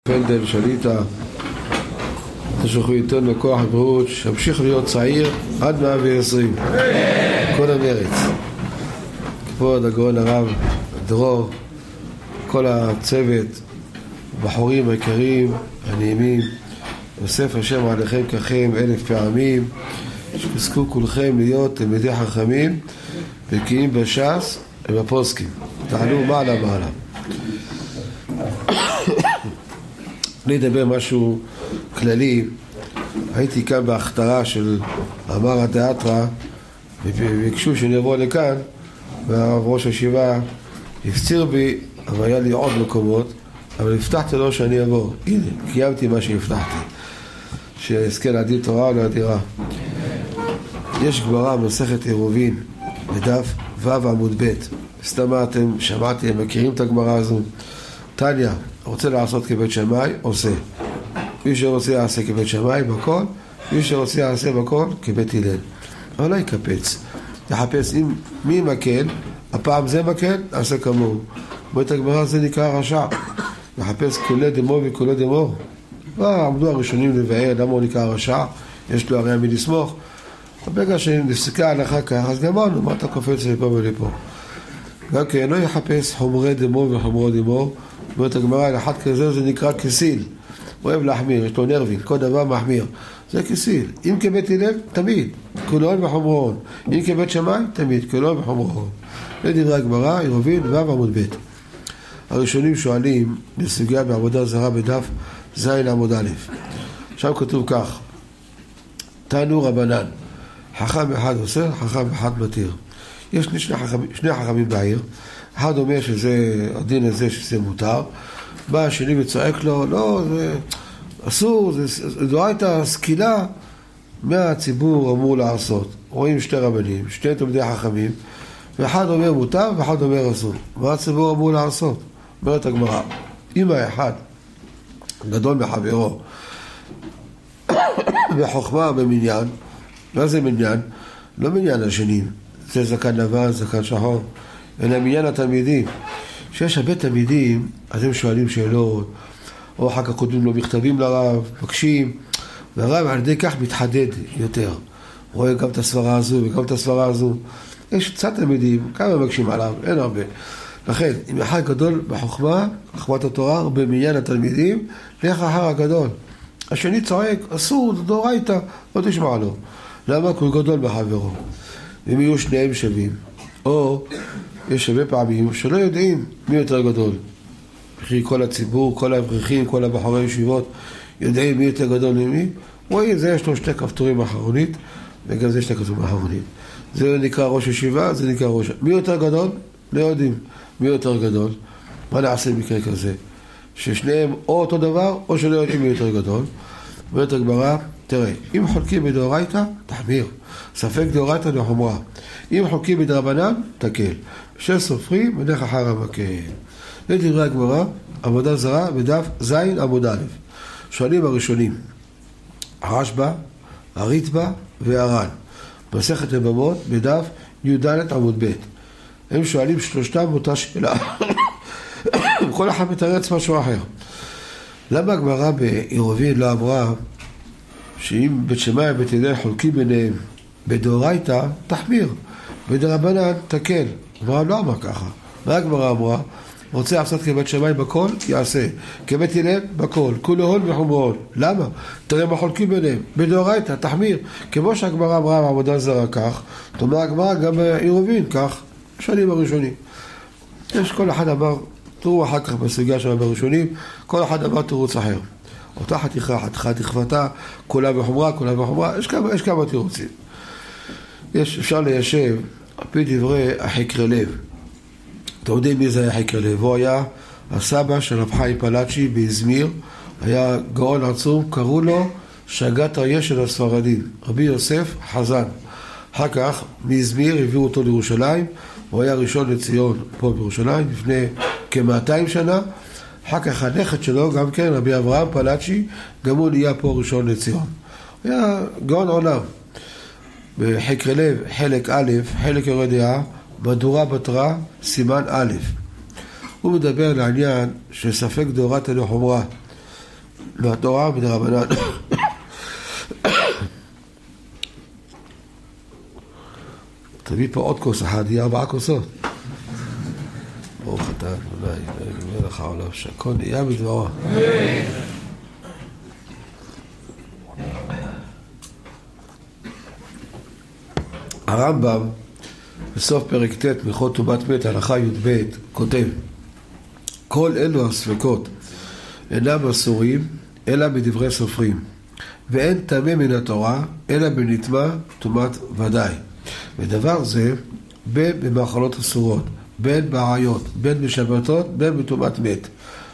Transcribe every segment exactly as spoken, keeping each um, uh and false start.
פנדל שליטה תשלחו איתנו לכוח הבריאות שימשיך להיות צעיר עד מאה ועשרים כל המרץ. כבוד הגאון הרב דרור, כל הצוות, בחורים היקרים הנעימים, יוסף השם עליכם ככם אלף פעמים, שתזכו כולכם להיות תלמידי חכמים בקיאים בש"ס ובפוסקים, תעלו מעלה מעלה. אני אדבר משהו כללי. הייתי כאן בהכתרה של אמר התיאטרה וביקשו שאני אבוא לכאן, והראש הישיבה הפציר בי, אבל היה לי עוד מקומות, אבל הבטחתי לו שאני אבוא. הנה, קיימתי מה שהבטחתי, שאזכה להדיר תורה או להדירה. יש גמרא מסכת עירובין בדף ו' עמוד ב', סתם אתם שמעתם, מכירים את הגמרא הזו. תניא, רוצה לעשות כבית שמאי, עושה. מי שרוצה יעשה כבית שמאי בכל, מי שרוצה יעשה בכל כבית הלל. אבל לא יקפץ, יחפש אם מי מקל, הפעם זה מקל, עשה כמוהו. בית הגמרא זה נקרא רשע, יחפש כולי דמו וכולי דמו. עמדו הראשונים לבאר למה הוא נקרא רשע, יש לו הרי מי לסמוך. ברגע שנפסקה הלכה כך, אז גמרנו, מה אתה קופץ לפה ולפה? גם כן, לא יחפש חומרי דמו וחומרו דמו. בית הגמרא, על אחד כזה זה נקרא כסיל, הוא אוהב להחמיר, יש לו נרבין, כל דבר מחמיר, זה כסיל. אם כבית הלל, תמיד, כולון וחומרון. אם כבית שמאי, תמיד, כולון וחומרון. לדברי הגמרא, עירובין ו' עמוד ב'. הראשונים שואלים לסוגיה בעבודה זרה בדף ז' עמוד א'. שם כתוב כך: תנו רבנן, חכם אחד עושה, חכם אחד מתיר. יש שני חכמים, שני חכמים בעיר, אחד אומר שזה, הדין הזה שזה מותר, בא השני וצועק לו, לא, זה אסור, זה דאורייתא סקילה, מהציבור אמור לעשות. רואים שתי רבנים, שני תלמידי חכמים, ואחד אומר מותר ואחד אומר אסור. מה הציבור אמור לעשות? אומרת הגמרא, אם האחד גדול מחברו בחוכמה במניין, מה זה מניין? לא מניין השנים, זה זקן לבן, זקן שחור, אלא מניין התלמידים. שיש הרבה תלמידים, אז הם שואלים שאלות, או אחר כך כותבים לו מכתבים לרב, מקשים, והרב על ידי כך מתחדד יותר. רואה גם את הסברה הזו וגם את הסברה הזו. יש קצת תלמידים, כמה מקשים עליו, אין הרבה. לכן, אם אחד גדול בחוכמה, חוכמת התורה, במניין התלמידים, לך אחר הגדול. השני צועק, אסור, זה דאורייתא, לא תשמע לו. למה? כי הוא גדול בחברו. אם יהיו שניהם שווים. או יש הרבה פעמים שלא יודעים מי יותר גדול. וכי כל הציבור, כל האברכים, כל הבחורי ישיבות יודעים מי יותר גדול ממי. רואים, זה יש לו שתי כפתורים אחרונית, וגם זה שתי כפתורים אחרונית. זה נקרא ראש ישיבה, זה נקרא ראש. מי יותר גדול? לא יודעים. מי יותר גדול? מה נעשה במקרה כזה? ששניהם או אותו דבר, או שלא יודעים מי יותר גדול. אומרת הגמרא, תראה, אם חולקים בדאורייתא, תחמיר. ספק דאורייתא לחומרה. אם חולקים בדרבנן, תקל. שסופרים, ונך אחר המקל. לדברי הגמרא, עבודה זרה בדף ז' עמוד א'. שואלים הראשונים, הרשב"א, הריטב"א והר"ן. מסכת יבמות בדף י"ד עמוד ב'. הם שואלים שלושתם אותה שאלה. כל אחד מתרץ משהו אחר. למה הגמרא בעירובין לא אמרה שאם בית שמאי ובית הלל חולקים ביניהם בדאורייתא, תחמיר, בדרבנן תקל? הגמרא לא אמרה ככה. מה הגמרא אמרה? רוצה לעשות כבית שמאי בכל, יעשה. כבית הלל בכל, כולהון וחומרון. למה? תראה מה חולקים ביניהם. בדאורייתא תחמיר. כמו שהגמרא אמרה בעבודה זרה כך, תאמר הגמרא גם בעירובין כך. שנים הראשונים. יש כל אחד אמר, תראו אחר כך בסוגיה של הראשונים, כל אחד אמר תירוץ אחר. אותה חתיכה, חתיכה תכפתה, כולה וחומרה, כולה וחומרה, יש כמה, יש כמה תירוצים. יש, אפשר ליישב, על פי דברי החקר לב. אתם יודעים מי זה היה חקר לב? הוא היה הסבא של רב חיים פלאצ'י באזמיר, היה גאון עצום, קראו לו שגת אריה של הספרדים, רבי יוסף חזן. אחר כך מאזמיר הביאו אותו לירושלים, הוא היה ראשון לציון פה בירושלים לפני כ-מאתיים שנה. אחר כך הנכד שלו גם כן, רבי אברהם פלאצ'י, גם הוא נהיה פה ראשון לציון. הוא היה גאון עולם. בחקר לב חלק א', חלק יורד דעה, מדורה בתרה, סימן א'. הוא מדבר לעניין שספק דאורייתא לחומרה. מהתורה מדרבנן. תביא פה עוד כוס אחד, יהיה ארבעה כוסות. ברוך אתה אדוני, אלוהינו מלך העולם, שהכל נהיה בדברו. הרמב"ם בסוף פרק ט' מלכות טומאת מת הלכה י"ב כותב: כל אלו הספקות אינם אסורים אלא בדברי סופרים, ואין טמא מן התורה אלא בנטמא טומאת ודאי. ודבר זה בין במאכלות אסורות, בין בעיות, בין בשבתות, בין בטומאת מת.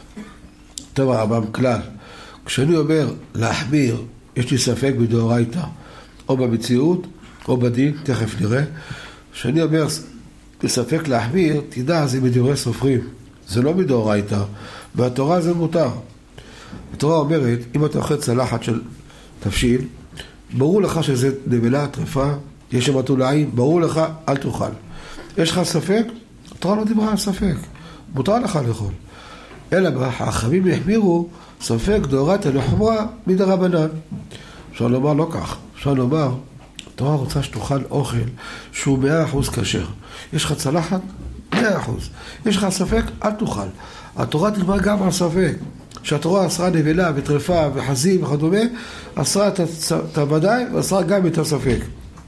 טוב, הרמב"ם כלל, כשאני אומר להחמיר, יש לי ספק בדאורייתא או במציאות או בדין, תכף נראה. כשאני אומר בספק להחמיר, תדע, זה מדברי סופרים, זה לא מדאורייתא, והתורה זה מותר. התורה אומרת, אם אתה אוכל צלחת של תבשיל, ברור לך שזה נבלה, טרפה, יש שם תולעים, ברור לך, אל תאכל. יש לך ספק? התורה לא דיברה על ספק, מותר לך לאכול. אלא מה, החכמים החמירו ספק דאורייתא לחומרא מדרבנן. אפשר לומר לא כך, אפשר לומר, התורה רוצה שתאכל אוכל שהוא מאה אחוז כשר. יש לך צלחת? מאה אחוז. יש לך ספק? אל תאכל. התורה תדבר גם על ספק. שהתורה אסרה נבלה וטרפה וחזים וכדומה, אסרה את הוודאי ואסרה גם את הספק.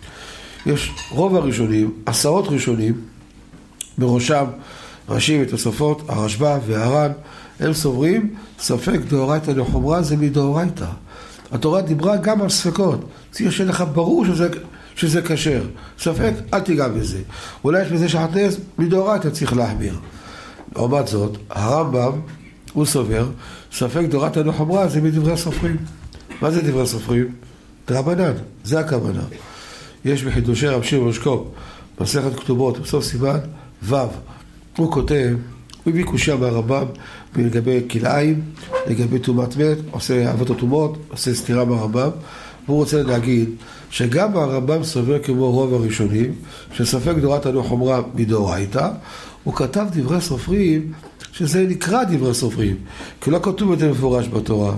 יש רוב הראשונים, עשרות ראשונים, בראשם ראשים ותוספות, הרשב"א והר"ן, הם סוברים ספק דאורייתא לחומרא זה מדאורייתא. התורה דיברה גם על ספקות. צריך שיהיה לך ברור שזה, שזה כשר. ספק, אל תיגע בזה. אולי יש בזה שעטנז, מדאורייתא צריך להחמיר. לעומת זאת, הרמב"ם, הוא סובר, ספק דאורייתא לחומרא זה מדברי סופרים. מה זה דברי סופרים? דרבנן, זה הכוונה. יש בחידושי רב שמעון אשקול, מסכת כתובות, בסוף סימן ו', הוא כותב, הוא הביא קושיה מהרמב"ם לגבי כלאיים, לגבי טומאת מת, עושה אבות הטומאות, עושה סתירה מהרמב"ם, והוא רוצה להגיד שגם הרמב"ם סובר כמו רוב הראשונים, שספק דאורייתא לחומרא מדאורייתא, הוא כתב דברי סופרים, שזה נקרא דברי סופרים, כי לא כתוב את זה מפורש בתורה.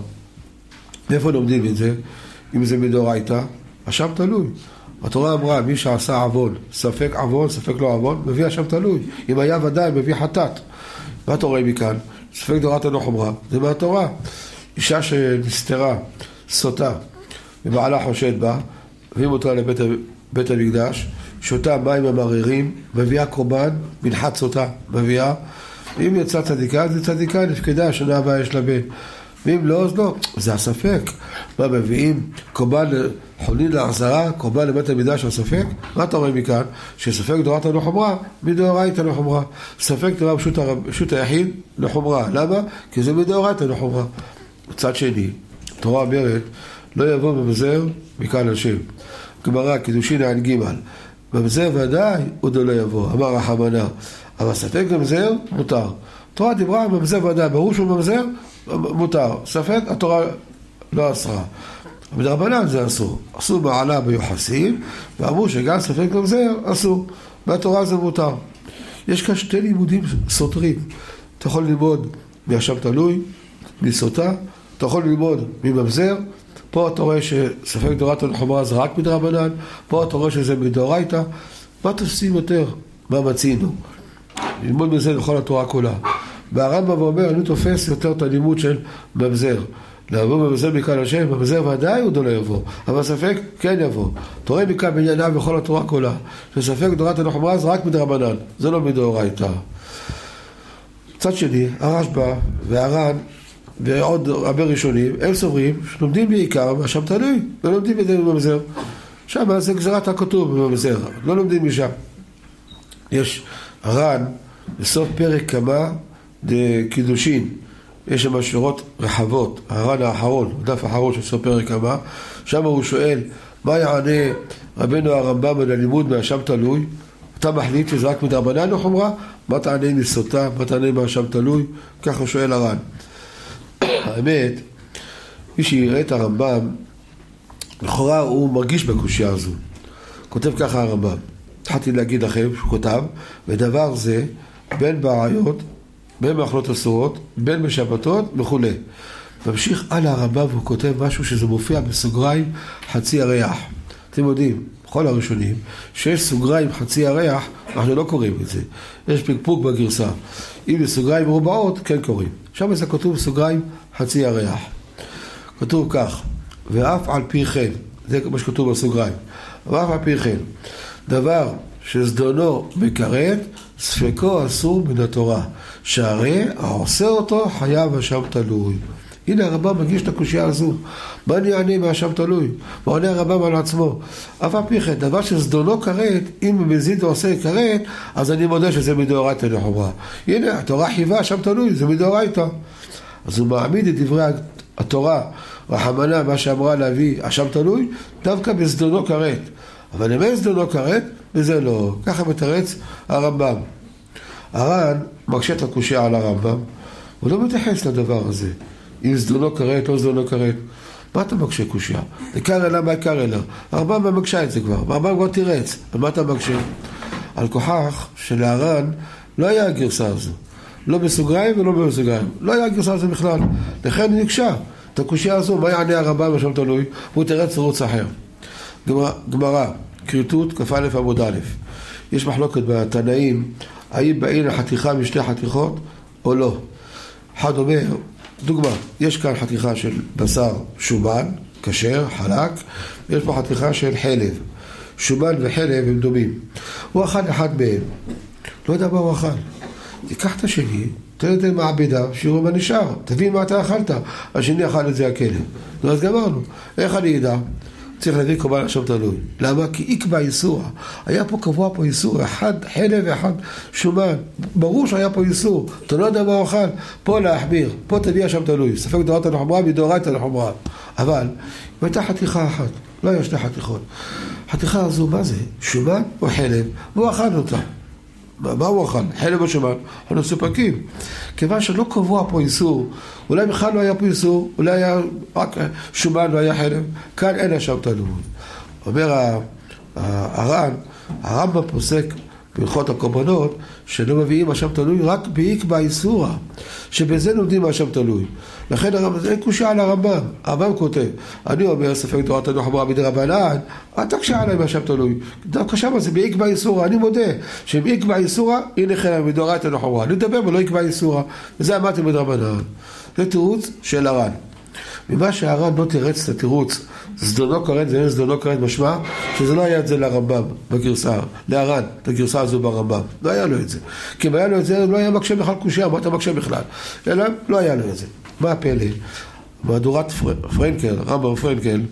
מאיפה לומדים את זה? אם זה מדאורייתא, השם תלוי. התורה אמרה, מי שעשה עוון, ספק עוון, ספק לא עוון, מביא השם תלוי. אם היה ודאי, מביא חטאת. מה אתה רואה מכאן? ספק דאורייתא לחומרא, זה מהתורה. אישה שנסתרה, סוטה, ובעלה חושד בה, מביאים אותה לבית בית המקדש, שותה מים המררים, מביאה קורבן, מנחת סוטה, מביאה, ואם יצאה צדיקה, זה צדיקה, נפקדה, שנה הבאה יש לה בן. ואם לא, אז לא, זה הספק. מה מביאים? קורבן חולין להחזרה, קורבן לבית המקדש הספק? מה אתה רואה מכאן? שספק דאורייתא לחומרא, מדאורייתא לחומרא. ספק דבר פשוט, פשוט היחיד לחומרא. למה? כי זה מדאורייתא לחומרא. מצד שני, התורה אומרת, לא יבוא ממזר מכאן השם. גמרא, קידושין עין ג' ממזר ודאי עוד לא יבוא, אמר רחמנא. אבל ספק ממזר, מותר. התורה דיברה ממזר ודאי, ברור שהוא ממזר, מותר. ספק, התורה לא אסרה. בדרבנן זה אסור. עשו מעלה ביוחסים, ואמרו שגם ספק ממזר אסור. והתורה זה מותר. יש כאן שתי לימודים סותרים. אתה יכול ללמוד מהשם תלוי, מסוטה, אתה יכול ללמוד מממזר, פה אתה רואה שספק דאורייתא לחומרא זה רק מדרבנן, פה אתה רואה שזה מדאורייתא. מה תופסים יותר? מה מצינו? ללמוד מזה לכל התורה כולה. והרמב"ם אומר, אני תופס יותר את הלימוד של ממזר. לבוא ממזר מכאן השם, ממזר ודאי עוד לא יבוא, אבל ספק כן יבוא. אתה רואה מכאן בענייניו בכל התורה כולה, שספק דאורייתא לחומרא זה רק מדרבנן, זה לא מדאורייתא. מצד שני, הרשב"א והר"ן ועוד הרבה ראשונים, הם סוברים שלומדים בעיקר מהשם תלוי, לא לומדים את זה בממזר. שם זה גזירת הכתוב בממזר, לא לומדים משם. יש הר"ן, בסוף פרק כמה דקידושין, יש שם שורות רחבות, הר"ן האחרון, דף האחרון של סוף פרק כמה, שם הוא שואל, מה יענה רבנו הרמב"ם על הלימוד מהשם תלוי? אתה מחליט שזה רק מדרבנן לחומרא? מה תענה מסוטה? מה תענה מהשם תלוי? ככה שואל הר"ן. האמת, מי שיראה את הרמב"ם, לכאורה הוא מרגיש בקושיה הזו. כותב ככה הרמב"ם. התחלתי להגיד לכם שהוא כותב, ודבר זה, בין בעיות, בין מאכלות אסורות, בין בשבתות וכו'. ממשיך על הרמב"ם והוא כותב משהו שזה מופיע בסוגריים חצי ירח. אתם יודעים, בכל הראשונים, שיש סוגריים חצי ירח, אנחנו לא קוראים את זה. יש פקפוק בגרסה. אם בסוגריים מרובעות, כן קוראים. שם זה כתוב סוגריים חצי ירח. כתוב כך, ואף על פי כן, זה מה שכתוב בסוגריים, ואף על פי כן, דבר שזדונו מקראת, ספקו אסור מן התורה, שהרי העושה אותו חייב אשם תלוי. הנה הרמב"ם מגיש את הקושיה הזו. מה אני אענה מהאשם תלוי? מה עונה הרמב"ם על עצמו? אף על פי כן, דבר שזדונו כרת, אם הוא מזיד ועושה כרת, אז אני מודה שזה מדאורייתא לחומרה. הנה, התורה חייבה אשם תלוי, זה מדאורייתא. אז הוא מעמיד את דברי התורה, רחמנא, מה שאמרה להביא אשם תלוי, דווקא בזדונו כרת. אבל אם אין זדונו כרת, וזה לא. ככה מתרץ הרמב"ם. הר"ן מקשה את הקושיה על הרמב"ם, הוא לא מתייחס לדבר הזה. אם זדונו כרת, לא זדונו כרת. מה אתה מקשה קושיה? עיקר אלה, מה עיקר אלה? הרמב"ם מקשה את זה כבר. הרמב"ם כבר תירץ. על מה אתה מקשה? על כוחך שלהר"ן לא היה הגרסה הזו. לא בסוגריים ולא בסוגריים. לא היה הגרסה הזו בכלל. לכן נקשה. את הקושיה הזו, מה יענה הרמב"ם אשם תלוי? והוא תירץ תירוץ אחר. גמרא, כריתות כ"א עמוד א'. יש מחלוקת בתנאים, האם באין החתיכה משתי חתיכות או לא. אחד אומר, דוגמה, יש כאן חתיכה של בשר שומן, כשר, חלק, ויש פה חתיכה של חלב. שומן וחלב הם דומים. הוא אכל אחד מהם. לא יודע מה הוא אכל. תיקח את השני, תן את זה מעבדה, שיראו מה נשאר. תבין מה אתה אכלת. השני אכל את זה הכלב. אז גמרנו. איך אני ידע? צריך להביא קורבן אשם תלוי. למה? כי יקבע איסור. היה פה קבוע פה איסור. אחד חלב ואחד שומן. ברור שהיה פה איסור. אתה לא יודע מה הוא אכל. פה להחמיר. פה תביא אשם תלוי. ספק דאורייתא לחומרה, מדאורייתא לחומרה. אבל, אם הייתה חתיכה אחת, לא היה שתי חתיכות. חתיכה הזו, מה זה? שומן או חלב? והוא אכל אותה. מה, מה הוא אכל? חלב או שומן? אנחנו ספקים. כיוון שלא קבוע פה איסור, אולי בכלל לא היה פה איסור, אולי היה רק שומן והיה חלב, כאן אין אשם תלוי. אומר הר"ן, הרמב"ם פוסק בהלכות הקורבנות, שלא מביאים אשם תלוי רק בעיקבא איסורא, שבזה לומדים אשם תלוי. לכן זה קושיה על הרמב"ם. הרמב"ם כותב, אני אומר ספק דאורייתא לחומרה מדרבנן, אל תקשה עליי אשם תלוי. דווקא שם זה בעיקבא איסורא, אני מודה שבעיקבא איסורא, הנה חלק מדאורייתא לחומרה. אני מדבר ולא עיקבא איסורא, וזה אמרתי מדרבנן. זה תירוץ של הר"ן. ממה שהר"ן לא תירץ את התירוץ, זדונו כרת, זה אין זדונו כרת משמע, שזה לא היה את זה לרמב"ם בגרסה, להר"ן, את הגרסה הזו ברמב"ם. לא היה לו את זה. כי אם היה לו את זה, לא היה מקשה בכלל קושיה, מה אתה מקשה בכלל? אלא, לא היה לו את זה. מה הפלא? מהדורת פרנקל, רמב"ם פרנקל,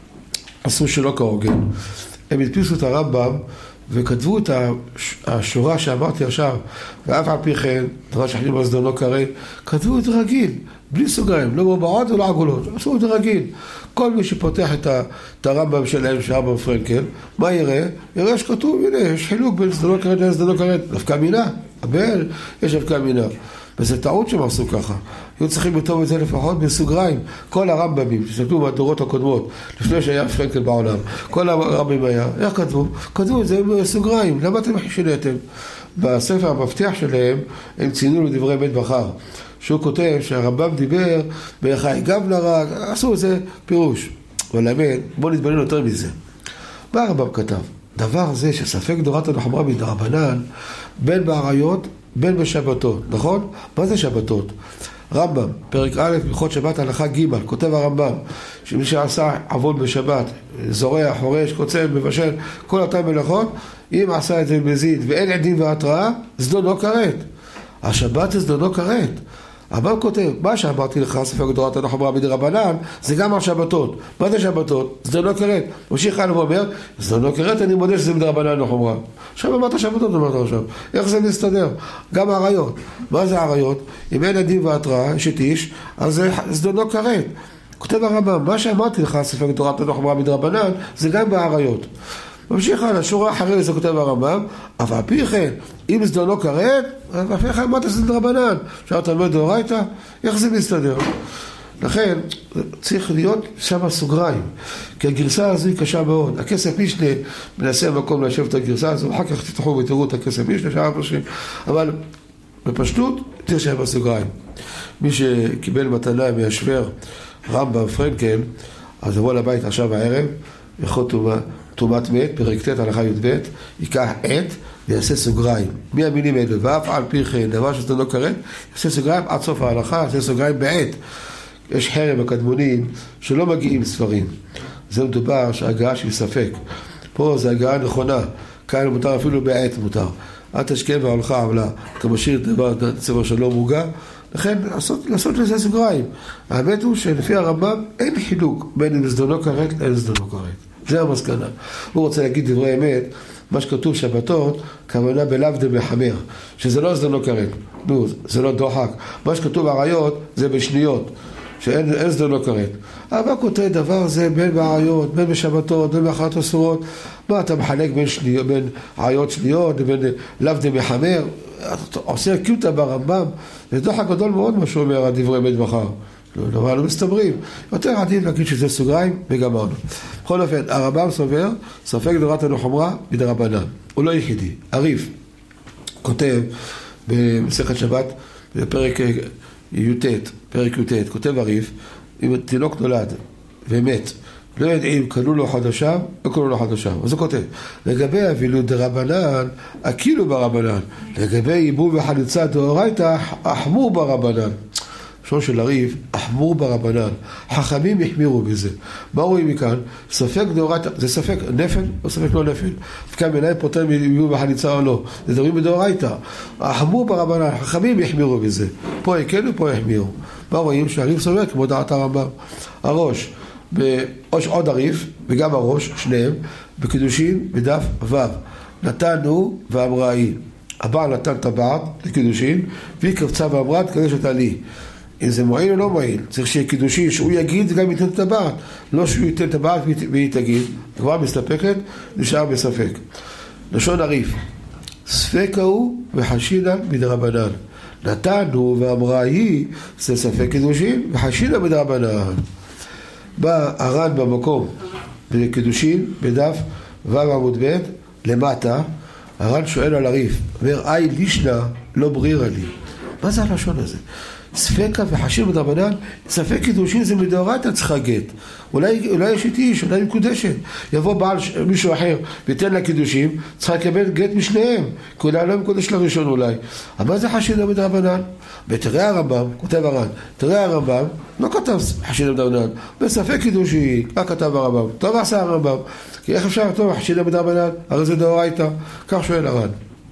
עשו שלא כהוגן. הם הדפיסו את הרמב"ם, וכתבו את השורה שאמרתי עכשיו, ואף על פי כן, דבר שחלים על זדונו כרת, כתבו את רגיל, בלי סוגריים, לא מובעות ולא עגולות, עשו את זה רגיל. כל מי שפותח את הרמב"ם שלהם, של הרמב"ם פרנקל, מה יראה? יראה שכתוב, הנה, יש חילוק בין זדונו כרת לזדונו כרת, דווקא מינה, אבל יש דווקא מינה. וזה טעות שהם עשו ככה. היו צריכים לכתוב את זה לפחות בסוגריים. כל הרמב"מים שכתבו מהדורות הקודמות, לפני שהיה פרנקל בעולם, כל הרמב"מים היה, איך כתבו? כתבו את זה בסוגריים. למה אתם שיניתם? בספר המפתח שלהם, הם ציינו לדברי בית בחר, שהוא כותב שהרמב"ם דיבר בחי גב לרק, עשו את זה פירוש. אבל האמת, בואו נתבונן יותר מזה. מה הרמב"ם כתב? דבר זה שספק דאורייתא לחומרה מדרבנן, בין בעריות, בין בשבתות, נכון? מה זה שבתות? רמב"ם, פרק א', הלכות שבת הלכה ג', כותב הרמב"ם, שמי שעשה עבוד בשבת, זורע, חורש, קוצר, מבשל, כל אותם מלאכות, אם עשה את זה במזיד ואין עדים והתראה, זדונו כרת. השבת זה זדונו כרת. הרמב"ם כותב, מה שאמרתי לך, ספק דאורייתא לחומרה מדרבנן, זה גם על שבתות. מה זה שבתות? זדונו כרת. ממשיך הלאה ואומר, זדונו כרת, אני מודה שזה מדרבנן לחומרה. עכשיו אמרת שבתות, אמרת עכשיו. איך זה מסתדר? גם העריות. מה זה העריות? אם אין עדים והתראה, אשת איש, אז זה זדונו כרת. כותב הרמב"ם, מה שאמרתי לך, ספק דאורייתא לחומרה מדרבנן, זה גם בעריות. ממשיך הלאה, שורה אחרי זה כותב הרמב"ם, אבל על פי כן, אם זדונו כרת, אז על פי כן אמרת שזה דרבנן. עכשיו אתה אומר דאורייתא, איך זה מסתדר? לכן צריך להיות שם סוגריים, כי הגרסה הזו היא קשה מאוד. הכסף משנה מנסה מקום לשבת את הגרסה הזו, אחר כך תתחו ותראו את הכסף משנה, אבל בפשטות תרשם בסוגריים. מי שקיבל מתנה מהשוור רמב"ם פרנקל, אז יבוא לבית עכשיו הערב, יכול תומת מת, פרק ט' הלכה י"ב, ייקח עת ויעשה סוגריים. מי המילים האלה? ואף על פי כן, דבר שזה לא כרת, יעשה סוגריים עד סוף ההלכה, יעשה סוגריים בעת. יש חרם הקדמונים שלא מגיעים ספרים. זה מדובר שההגעה שהיא ספק. פה זה הגעה נכונה, כאן מותר אפילו בעת מותר. אל תשכם והולכה עמלה, אתה משאיר דבר צבע שלא מוגע, לכן לעשות, לעשות לזה סוגריים. האמת הוא שלפי הרמב"ם אין חילוק בין אם זדונו כרת לאין זדונו כרת. זה המסקנה. הוא רוצה להגיד דברי אמת, מה שכתוב שבתות, כוונה בלאו דמחמר, שזה לא זדונו כרת. נו, זה לא דוחק. מה שכתוב עריות זה בשניות, שאין אין זדונו כרת. אבל כותב דבר זה בין בעריות, בין בשבתות, בין באחת אסורות. מה אתה מחלק בין, שניות, בין עריות שניות, בין לאו דמחמר? אתה עושה קיוטה ברמב"ם, זה דוחק גדול מאוד מה שהוא אומר, הדברי אמת מחר. דבר לא מסתברים. יותר עדיף להגיד שזה סוגריים וגמרנו. בכל אופן, הרמב"ם סובר, ספק דורתא דחומרא מדרבנן. הוא לא יחידי. הריף כותב במסכת שבת, בפרק י"ט, פרק י"ט, כותב הריף, אם תינוק נולד ומת, לא יודעים, קנו לו חודשיו, לא קנו לו חודשיו. אז הוא כותב, לגבי אבילות דרבנן, אכילו ברבנן. לגבי ייבום וחליצה דאורייתא, אחמור ברבנן. שון של הריף, אחמור ברבנן. חכמים יחמירו בזה. מה רואים מכאן? ספק דאורייתא, זה ספק נפל או ספק לא נפל? כאן מנהל פותר מייבום וחליצה או לא. זה דברים בדאורייתא. אחמור ברבנן, חכמים יחמירו בזה. פה יקלו, פה יחמירו. מה רואים? שהריף סובר כמו דעת הרמב"ם. הראש, באוש עוד הריף, וגם הראש, שניהם, בקידושין, בדף ו'. נתנו ואמרה היא. הבעל נתן טבעת לקידושין, והיא קבצה ואמרה, תקדש אותה לי. אם זה מועיל או לא מועיל, צריך שיהיה קידושין, שהוא יגיד, גם ייתן טבעת. לא שהוא ייתן טבעת והיא תגיד. כבר מסתפקת, נשאר בספק. לשון הריף. ספק הוא וחשינן מדרבנן. נתנו ואמרה היא, זה ספק קידושין, וחשינן מדרבנן. בא הר"ן במקום בקידושין, בדף ו' עמוד ב', למטה, הר"ן שואל על הריף, אומר, אי לישנה לא ברירה לי. מה זה הלשון הזה? ספקה וחשינן מדרבנן, ספק קידושין זה מדאורייתא צריכה גט. אולי, אולי יש איתי איש, אולי מקודשת. יבוא בעל מישהו אחר ויתן לה קידושים, צריכה לקבל גט משניהם, כי אולי לא מקודש לראשון אולי. אבל מה זה חשינן מדרבנן? ותראה הרמב"ם, כותב הר"ן, תראה הרמב"ם, לא כתב חשינן מדרבנן, בספק קידושין, מה כתב הרמב"ם? טוב עשה הרמב"ם, כי איך אפשר לכתוב חשינן מדרבנן? הרי זה דאורייתא, כך שואל הר"ן.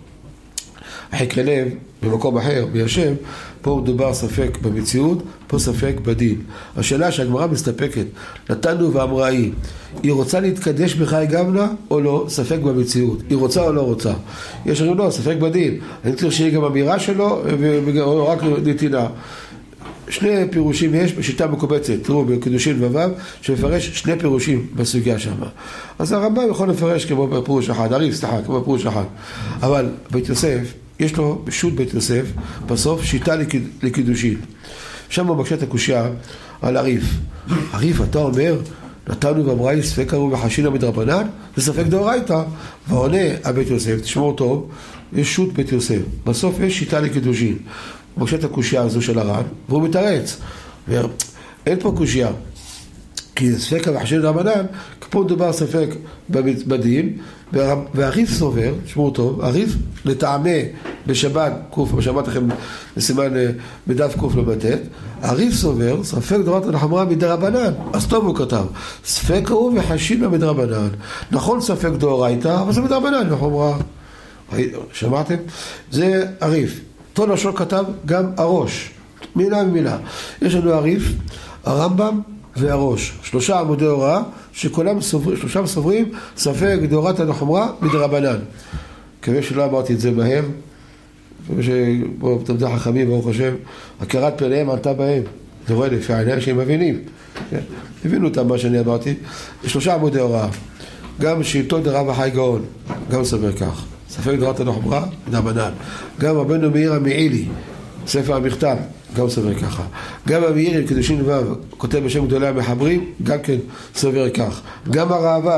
חקרי לב, במקום אחר, בישב, פה מדובר ספק במציאות, פה ספק בדין. השאלה שהגמרא מסתפקת, נתנו ואמרה היא, היא רוצה להתקדש בחי גמנה או לא? ספק במציאות. היא רוצה או לא רוצה? יש הרי לא, ספק בדין. אני צריך שיהיה גם אמירה שלו, או רק נתינה. שני פירושים יש בשיטה מקובצת, תראו, בקידושין ו' שמפרש שני פירושים בסוגיה שם. אז הרמב"ם יכול לפרש כמו בפירוש אחד, הריף, סליחה, כמו בפירוש אחד. אבל בית יוסף, יש לו בשו"ת בית יוסף, בסוף שיטה לקידושין. שם הוא מקשה את הקושיה על הריף. הריף, אתה אומר, נתנו ואמרה היא ספק קרו וחשינן מדרבנן, זה ספק דאורייתא. ועונה הבית יוסף, תשמעו טוב, יש שו"ת בית יוסף. בסוף יש שיטה לקידושין. הוא מקשה את הקושיה הזו של הר"ן, והוא מתרץ. אין פה קושיה. כי ספק וחשינן מדרבנן, פה מדובר ספק בדין, והריף סובר, תשמעו טוב, הריף לטעמי בשבת קוף, בשבת לכם בסימן בדף קוף לא בתת, הריף סובר, ספק דורתא דחומרא מדרבנן. אז טוב הוא כתב, ספק הוא וחשינן מדרבנן. נכון ספק דאורייתא, אבל זה מדרבנן לחומרא. שמעתם? זה הריף. אותו לשון כתב גם הראש, מילה ממילה. יש לנו הריף, הרמב"ם והראש, שלושה עמודי הוראה שכולם סוברים, שלושה סוברים ספק דאורייתא דחומרא מדרבנן. כמובן שלא אמרתי את זה בהם, תלמידי חכמים ברוך השם, הכרת פניהם עלתה בהם. זה רואה לפי העיניים שהם מבינים, הבינו אותם מה שאני אמרתי. שלושה עמודי הוראה, גם שיטות דרב החי גאון, גם סובר כך, ספק דאורייתא דחומרא מדרבנן. גם רבנו מאיר המעילי, ספר המכתב, גם סובר ככה. גם המאיר עם קידושין ו' כותב בשם גדולי המחברים, גם כן סובר כך. גם הראב"ד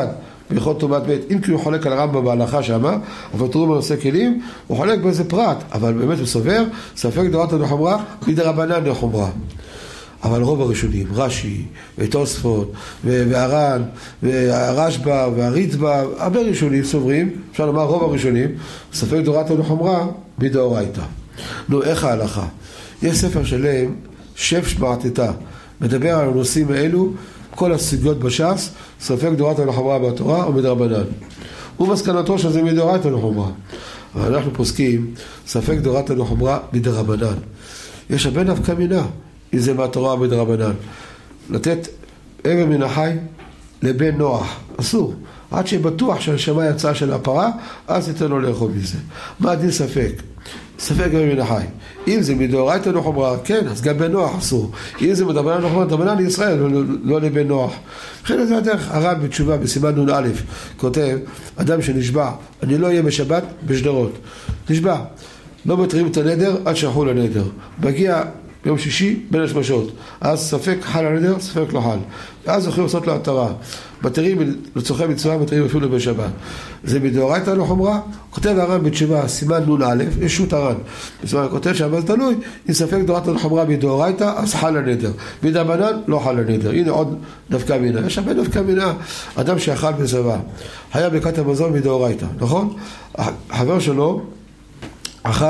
בהלכות טומאת מת, אם כי הוא חולק על הרמב"ם בהלכה שמה, אבל תראו בנושא כלים, הוא חולק באיזה פרט, אבל באמת הוא סובר, ספק דורתא דחומרא, מדרבנן דחומרא. אבל רוב הראשונים, רש"י, ותוספות, והר"ן, והרשב"א, והריטב"א, הרבה ראשונים סוברים, אפשר לומר רוב הראשונים, ספק דורתא דחומרא, מדאורייתא. נו, איך ההלכה? יש ספר שלם, שף שמעתתא, מדבר על הנושאים האלו, כל הסוגיות בש"ס, ספק דורתא דחומרא בתורה או מדרבנן. ומסקנתו שזה מדאורייתא דחומרא. אבל אנחנו פוסקים, ספק דורתא דחומרא מדרבנן. יש הרבה נפקא מינה, אם זה מהתורה או מדרבנן. לתת אבן מן החי לבן נוח, אסור. עד שבטוח שהנשמה יצאה של הפרה, אז ניתן לו לאכול מזה. מה הדין ספק? ספק אבן מן החי. אם זה מדאורייתא דחומרא, כן, אז גם בן נוח אסור. אם זה מדרבנן דחומרא, מדרבנן לישראל, לא, לא לבן נוח. לכן זה הדרך, הרב בתשובה בסימן נון א' כותב, אדם שנשבע, אני לא אהיה בשבת בשדרות. נשבע, לא מתרים את הנדר עד שיחול הנדר. מגיע ביום שישי בין השמשות, אז ספק חל הנדר, ספק לא חל. ואז יכולים לעשות לו התרה. מתרים לצורכי מצווה, מתרים אפילו בשבת. זה מדאורייתא דחומרא, כותב הר"ן בתשובה, סימן נון א', יש שו"ת הר"ן. הוא כותב שם, אז תלוי, אם ספק דורתא דחומרא מדאורייתא, אז חל הנדר. מדרבנן, לא חל הנדר. הנה עוד נפקא מינה. יש הרבה נפקא מינה. אדם שאכל בצבא, היה ברכת המזון מדאורייתא, נכון? החבר שלו אכל,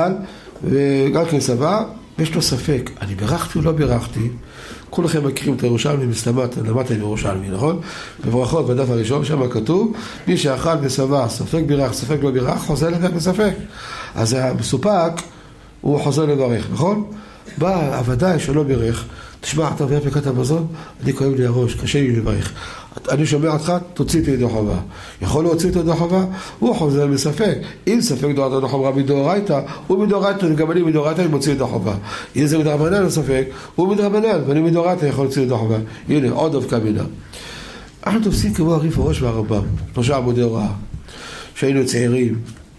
וגם כן שבע, יש לו ספק, אני ברכתי או לא ברכתי? כולכם מכירים את הירושלמי, מסתמת, למדתם ירושלמי, נכון? בברכות בדף הראשון, שם כתוב, מי שאכל בסבא, ספק בירך, ספק לא בירך, חוזר לברך בספק. אז המסופק, הוא חוזר לברך, נכון? בא, ודאי שלא בירך, תשמע, אתה עובר ברכת המזון, אני כואב לי הראש, קשה לי לברך. אני שומע אותך, תוציא את ידי חובה. יכול להוציא את ידי חובה? הוא חוזר מספק. אם ספק דורתא דחומרא מדאורייתא, הוא מדאורייתא, גם אני מדאורייתא, אני מוציא את ידי חובה. אם זה מדרבנן ספק, הוא מדרבנן, ואני מדאורייתא יכול להוציא את ידי חובה. הנה, עוד נפקא מינה. אנחנו תופסים כמו הריף הראש והרמב"ם, שלושה עמודי הוראה. כשהיינו צעירים,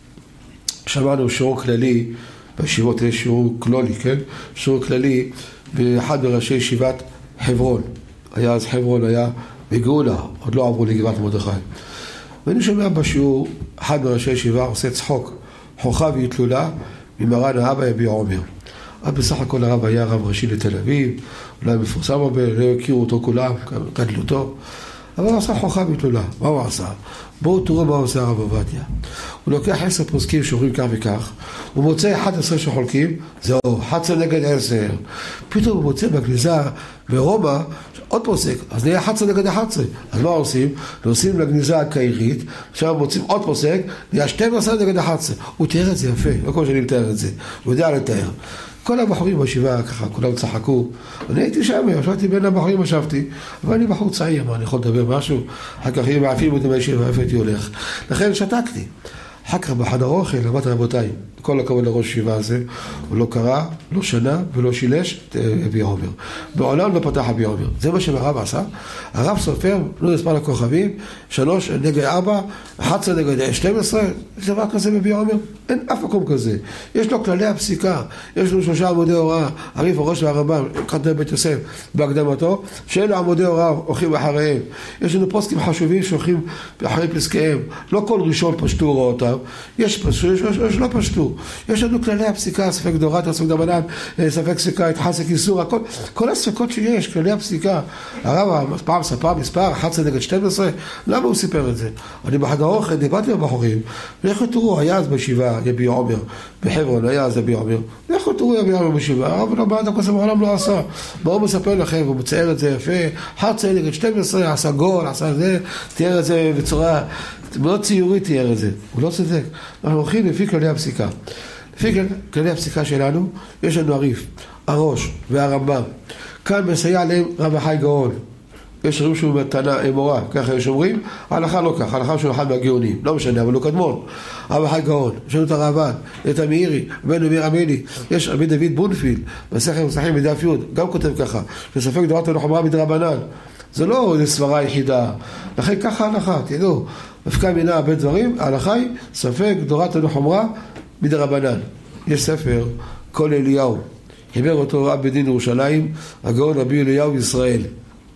שמענו שיעור כללי, בישיבות יש שיעור כלולי, כן? שיעור כללי, באחד מראשי ישיבת חברון. היה אז חברון, היה בגאולה, עוד לא עברו לגבעת מרדכי. ואני שומע בשיעור, אחד מראשי ישיבה עושה צחוק, חוכה והתלולה, ממרן האבא יביע עומר. אז בסך הכל הרב היה רב ראשי לתל אביב, אולי מפורסם הרבה, לא הכירו אותו כולם, גדלו אותו. אבל הוא עשה חוכה והתלולה. מה הוא עשה? בואו תראו מה עושה הרב עובדיה. הוא לוקח עשר פוסקים שאומרים כך וכך, הוא מוצא אחד עשר שחולקים, זהו, אחד עשר נגד עשר. פתאום הוא מוצא בגניזה ברומא עוד פוסק, אז נהיה אחד עשר נגד אחד עשר. אז מה עושים? עושים לגניזה הקיירית, עכשיו מוצאים עוד פוסק, נהיה שתים עשרה נגד אחד עשר. הוא תיאר את זה יפה, לא כמו שאני מתאר את זה, הוא יודע לתאר. כל הבחורים בישיבה ככה, כולם צחקו. אני הייתי שם, ישבתי בין הבחורים, ישבתי, אבל אני בחור צעיר, מה, אני יכול לדבר משהו? אחר כך אם מעפים אותי מהישיבה, איפה הייתי הולך? לכן שתקתי. אחר כך בחדר אוכל, אמרתי רבותיי, כל הכבוד לראש ישיבה הזה, הוא לא קרא, לא שנה ולא שילש את אביע עומר. בעולם לא פתח אביע עומר. זה מה שהרב עשה. הרב סופר, לא נספר לכוכבים, שלוש נגד ארבע, אחת עשרה נגד שתים עשרה, יש דבר כזה באביע עומר? אין אף מקום כזה. יש לו כללי הפסיקה, יש לו שלושה עמודי הוראה, הריף הראש והרמב"ם, כתב בית יוסף בהקדמתו, שאלה עמודי הוראה הולכים אחריהם. יש לנו פוסקים חשובים שהולכים אחרי פסקיהם. לא כל ראשון פשטו הוראותיו, יש פשטו, יש, יש, יש לא פשטו. יש לנו כללי הפסיקה, ספק דורתא, ספק דרבנן, ספק ספיקה, התחסק איסור, הכל, כל הספקות שיש, כללי הפסיקה. הרב פעם ספר מספר, אחת עשרה נגד שתים עשרה, למה הוא סיפר את זה? אני בחדר אוכל, דיברתי עם הבחורים, לכו תראו, היה אז בישיבה, יביע עומר, בחברון, היה אז יביע עומר, לכו תראו יביע עומר בישיבה, הרב לא בעד הכוסם העולם לא עשה. מה הוא מספר לכם, הוא מצייר את זה יפה, אחת עשרה נגד שתים עשרה, עשה גול, עשה זה, תיאר את זה בצורה מאוד ציורית, תיאר את זה. הוא לא צודק. אנחנו הולכים לפי כללי הפסיקה. לפי כללי הפסיקה שלנו, יש לנו הריף, הראש והרמב"ם. כאן מסייע להם רב החי גאון. יש רואים שהוא מתנה אמורה, ככה יש אומרים, ההלכה לא כך, ההלכה שהוא אחד מהגאונים, לא משנה, אבל הוא קדמון. רב החי גאון, יש לנו את הרעב"ן, את המאירי, בן אמיר עמלי, יש רבי דוד בונפילד, מסכת מסכמים בדף י', גם כותב ככה, שספק דורתא דחומרא מדרבנן. זה לא סברה יחידה, לכן ככה ההלכה, תדעו, נפקא מינה הרבה דברים, ההלכה היא ספק דורתא דחומרא מדרבנן. יש ספר, כל אליהו, חיבר אותו רב בדין ירושלים, הגאון רבי אליהו ישראל.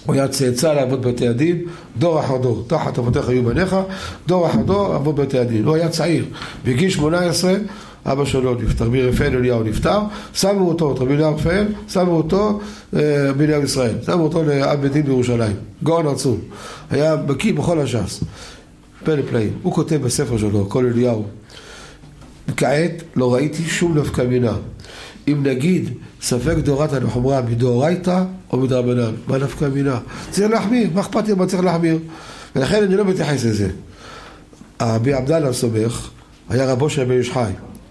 הוא היה צאצא לעבוד בתי הדין, דור אחר דור, תחת אבותיך היו בניך, דור אחר דור עבוד בתי הדין. הוא היה צעיר, בגיל שמונה עשרה, אבא שלו נפטר, רבי רפאל אליהו נפטר, שמו אותו, רבי אליהו רפאל, שמו אותו בניהו ישראל, שמו אותו לאב בית דין בירושלים, גאון עצום, היה בקיא בכל הש"ס, פלא פלאים. הוא כותב בספר שלו, כל אליהו, כעת לא ראיתי שום נפקא מינה, אם נגיד ספק דאורייתא לחומרא מדאורייתא או מדרבנן, מה נפקא מינה? צריך להחמיר, מה אכפת לי מה צריך להחמיר? ולכן אני לא מתייחס לזה. רבי עבדאללה הסומך היה רבו של בן איש חי,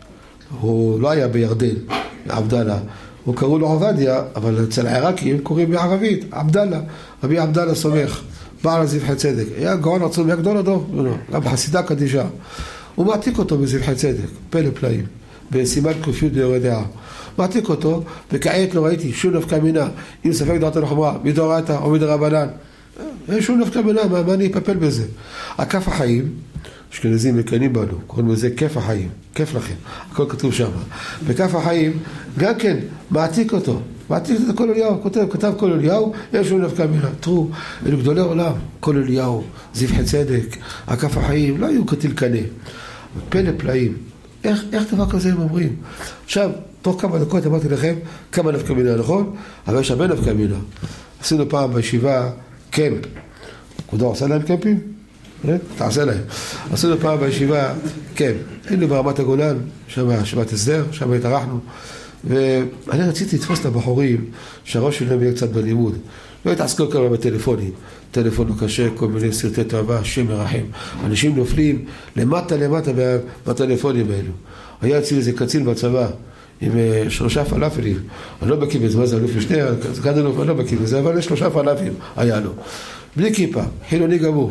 הוא לא היה בירדן, עבדאללה, הוא קראו לו עובדיה, אבל אצל העיראקים קוראים בערבית עבדאללה, רבי עבדאללה הסומך, בעל הזבחי צדק, היה גאון עצום, היה גדול הדור, גם בחסידה קדישה, הוא מעתיק אותו בזבחי צדק, פלא פלאים, בסימן קופיות ביורה דעה, מעתיק אותו, וכעת לא ראיתי שום נפקא מינה, אם ספק דאורייתא לחומרא מדאורייתא או מדרבנן, אין שום נפקא מינה, מה, מה אני אפפל בזה? הכף החיים, אשכנזים מקנים בנו, קוראים לזה כיף החיים, כיף לכם, הכל כתוב שם. בכף החיים, גם כן, מעתיק אותו, מעתיק את כל אליהו, כותב, כתב כל אליהו, יש לו נפקא מינה. תראו, אלו גדולי עולם, כל אליהו, זבחי צדק, הכף החיים, לא היו כתיל קנה. פלא פלאים, איך, איך דבר כזה הם אומרים? עכשיו, תוך כמה דקות אמרתי לכם, כמה נפקא מינה, נכון? אבל יש הרבה נפקא מינה. עשינו פעם בישיבה קמפ, כבודו עושה להם קמפים? תעשה להם. עשינו פעם בישיבה, כן, היינו ברמת הגולן, שם ישיבת הסדר, שם התארחנו, ואני רציתי לתפוס את הבחורים שהראש שלהם יהיה קצת בלימוד. לא התעסקו כמה בטלפונים, טלפון לא קשה, כל מיני סרטי תאווה, השם מרחם. אנשים נופלים למטה למטה בטלפונים האלו. היה אצלי איזה קצין בצבא, עם שלושה פלאפלים, אני לא בקיא בזה, מה זה אלוף משנה, אני לא בקיא בזה, אבל יש שלושה פלאפלים, היה לו. בלי כיפה, חילוני גמור.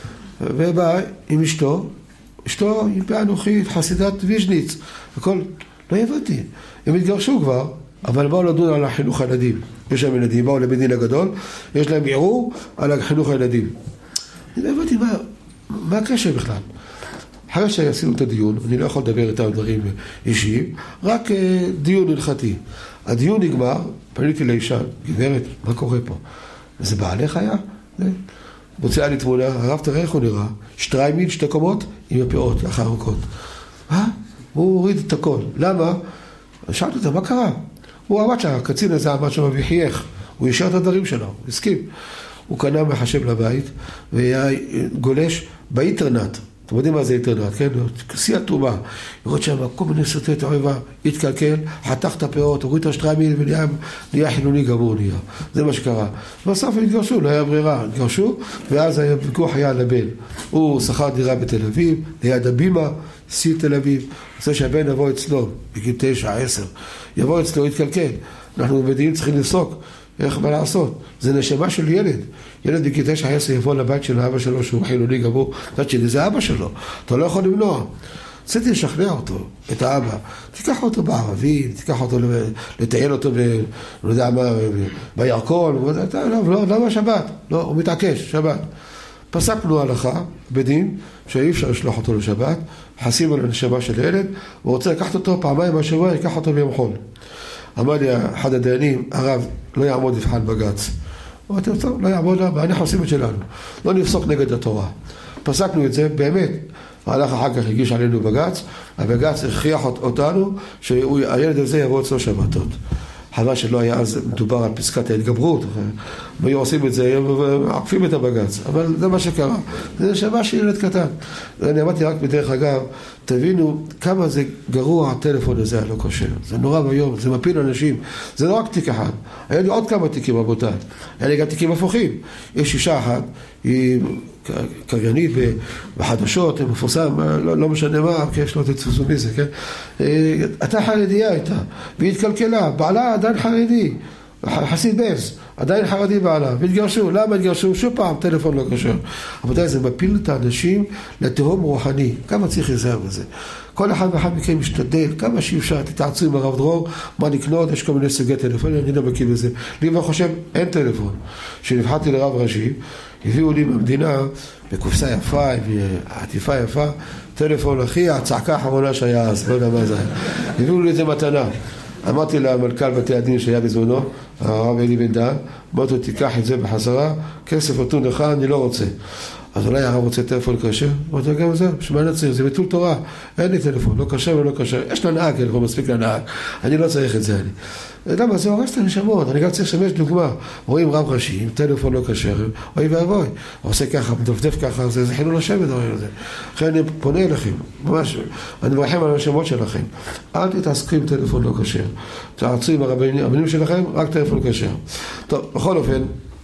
ובא עם אשתו, אשתו עם פאה אנוכית, חסידת ויז'ניץ, הכל, לא הבנתי. הם התגרשו כבר, אבל באו לדון על החינוך הילדים. יש להם ילדים, באו לבית דין הגדול, יש להם ערעור על החינוך הילדים. אני לא הבנתי מה, מה הקשר בכלל. אחרי שעשינו את הדיון, אני לא יכול לדבר איתם דברים אישיים, רק דיון הלכתי. הדיון נגמר, פניתי לאישה, גברת, מה קורה פה? וזה בעלך היה? זה... מוציאה לי תמונה, הרב תראה איך הוא נראה, שטריימין, שתי קומות, עם הפאות, לאחר ארוכות. מה? הוא הוריד את הכל. למה? שאלתי אותה, מה קרה? הוא עמד שם, הקצין הזה עמד שם וחייך, הוא ישר את הדברים שלו, הסכים. הוא קנה מחשב לבית, והיה גולש באינטרנט. אתם יודעים מה זה אינטרנט, כן? שיא התרומה. לראות שם כל מיני סרטי תועבה, התקלקל, חתך את הפאות, הוריד את השטריימין ונהיה חילוני גמור נהיה. זה מה שקרה. בסוף הם התגרשו, לא היה ברירה, התגרשו, ואז הוויכוח היה על הבן. הוא שכר דירה בתל אביב, ליד הבימה, שיא תל אביב, רוצה שהבן יבוא אצלו, בגיל תשע, עשר, יבוא אצלו, יתקלקל. אנחנו בדיוק צריכים לפסוק. איך מה לעשות? זה נשמה של ילד. ילד בגיל תשע עשר יבוא לבית של האבא שלו שהוא חילוני גמור, זאת שלי, זה אבא שלו, אתה לא יכול למנוע. רציתי לשכנע אותו, את האבא, תיקח אותו בערבים, תיקח אותו לטייל אותו ב... לא יודע מה, בירקון, לא, לא, למה שבת? לא, הוא מתעקש, שבת. פסקנו הלכה בדין שאי אפשר לשלוח אותו לשבת, חסים על הנשמה של ילד, הוא רוצה לקחת אותו פעמיים בשבוע, ייקח אותו ביום חול. אמר לי אחד הדיינים, הרב, לא יעמוד מבחן בג"ץ. אמרתי, טוב, לא יעמוד, אנחנו עושים את שלנו. לא נפסוק נגד התורה. פסקנו את זה, באמת, הלך אחר כך הגיש עלינו בג"ץ, הבג"ץ הכריח אותנו שהילד הזה יבוא אצלו שבתות. חבל שלא היה אז מדובר על פסקת ההתגברות, והיו עושים את זה, עקפים את הבג"ץ, אבל זה מה שקרה. זה נשמה של ילד קטן. אני אמרתי רק בדרך אגב, תבינו כמה זה גרוע הטלפון הזה הלא כשר. זה נורא ביום, זה מפיל אנשים. זה לא רק תיק אחד. היה לי עוד כמה תיקים רבותיי. היה לי גם תיקים הפוכים. יש אישה אחת, היא קריינית בחדשות, מפורסם, לא, לא משנה מה, כי יש לו תתפסו מזה, כן? אתה חרדיה הייתה, והיא התקלקלה, בעלה עדיין חרדי, חסיד בס, עדיין חרדי בעלה, והתגרשו, למה התגרשו? שוב פעם, טלפון לא קשר. אבל זה מפיל את האנשים לתהום רוחני, כמה צריך לזהר בזה. כל אחד ואחד מכם משתדל, כמה שאפשר, תתעצו עם הרב דרור, מה לקנות, יש כל מיני סוגי טלפון, אני לא מכיר בזה. לי מה חושב, אין טלפון. כשנבחרתי לרב ראשי, הביאו לי במדינה, בקופסה יפה, עטיפה יפה, טלפון אחי, הצעקה האחרונה שהיה אז, לא יודע מה זה. הביאו לי את זה מתנה. אמרתי למנכ"ל בתי הדין שהיה בזמנו, הרב אלי בן דהן, אמרתי לו, תיקח את זה בחזרה, כסף נתון לך, אני לא רוצה. אז אולי הרב רוצה טלפון כשר? אמרתי לו, גם זה, שמה נצריך, זה ביטול תורה, אין לי טלפון, לא כשר ולא כשר, יש לנהג, טלפון מספיק לנהג, אני לא צריך את זה, אני. למה? זה הורס את הנשמות, אני גם צריך לשמש דוגמה. רואים רב ראשי, עם טלפון לא כשר, אוי ואבוי, הוא עושה ככה, מדפדף ככה, זה, זה חילול השם בדברים הזה. לכן אני פונה אליכם, ממש, אני מרחם על השמות שלכם. אל תתעסקו עם טלפון לא כשר. תעצרו עם הרבנים שלכם, רק טלפון כשר. טוב, בכל אופן,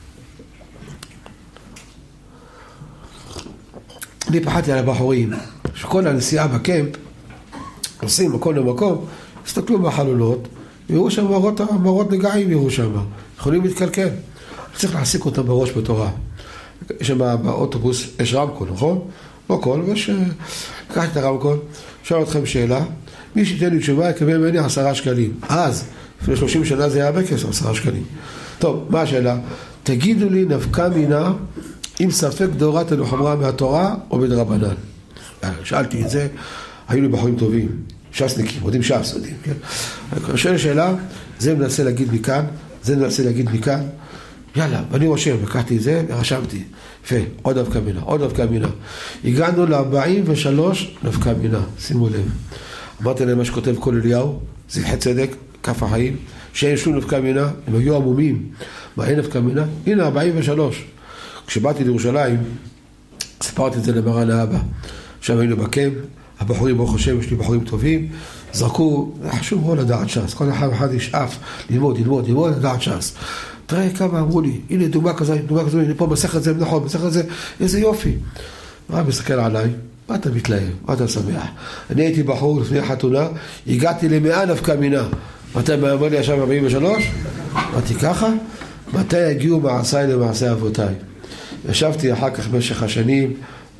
אני פחדתי על הבחורים, שכל הנסיעה בקמפ, עושים מקום למקום, הסתכלו בחלולות, ויראו שם מראות, מראות נגעים יראו שם, יכולים להתקלקל. צריך להעסיק אותם בראש בתורה. יש שם באוטובוס, יש רמקול, נכון? לא קול, ויש... לקחתי את הרמקול, שואל אתכם שאלה, מי שתהיה לי תשובה יקבל ממני עשרה שקלים. אז, לפני שלושים שנה זה היה הרבה כסף, עשרה שקלים. טוב, מה השאלה? תגידו לי נפקא מינה, אם ספק דאורייתא דחומרא מהתורה או מדרבנן. שאלתי את זה, היו לי בחורים טובים, ש"סניקים, יודעים ש"ס, יודעים, כן? שואל שאלה, זה מנסה להגיד מכאן, זה מנסה להגיד מכאן, יאללה, ואני רושם, לקחתי את זה ורשמתי. יפה, עוד נפקא מינה, עוד נפקא מינה. הגענו ל-ארבעים ושלוש נפקא מינה, שימו לב. אמרתי להם מה שכותב כל אליהו, זבחי צדק, כף החיים, שאין שום נפקא מינה, הם היו עמומים. מה אין נפקא מינה? הנה, ארבעים ושלוש. כשבאתי לירושלים, סיפרתי את זה למרן האבא. שם היינו בקמפ, הבחורים, ברוך השם, יש לי בחורים טובים, זרקו, חשוב מאוד לדעת ש"ס, כל אחד אחד ישאף ללמוד, ללמוד, ללמוד, לדעת ש"ס. תראה כמה אמרו לי, הנה דוגמה כזו, דוגמה כזו, הנה פה מסכת זה, נכון, מסכת זה, איזה יופי. מה מסתכל עליי? מה אתה מתלהב? מה אתה שמח? אני הייתי בחור לפני חתונה, הגעתי למאה נפקא מינה. מתי אמר לי עכשיו ארבעים ושלוש? אמרתי ככה? מתי הגיעו מעשיי למעשי אבותיי? ישבתי אחר כך במשך השנים,